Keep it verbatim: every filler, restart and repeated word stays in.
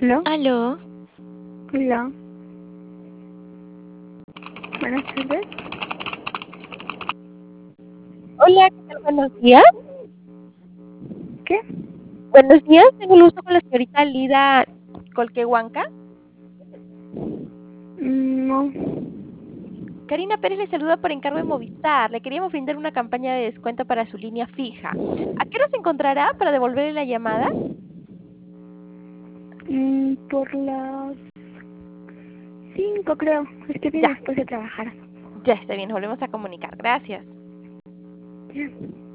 ¿Aló? Aló, Hola. Buenas tardes. Hola, ¿qué tal? Buenos días. ¿Qué? Buenos días, tengo el gusto con la señorita Lida Colquehuanca. Mm, No. Karina Pérez le saluda por encargo de Movistar. Le queríamos brindar una campaña de descuento para su línea fija. ¿A qué hora se encontrará para devolverle la llamada? Mm, por las cinco creo. Estoy bien Ya, después de trabajar. ya está bien, nos volvemos a comunicar. Gracias. Ya.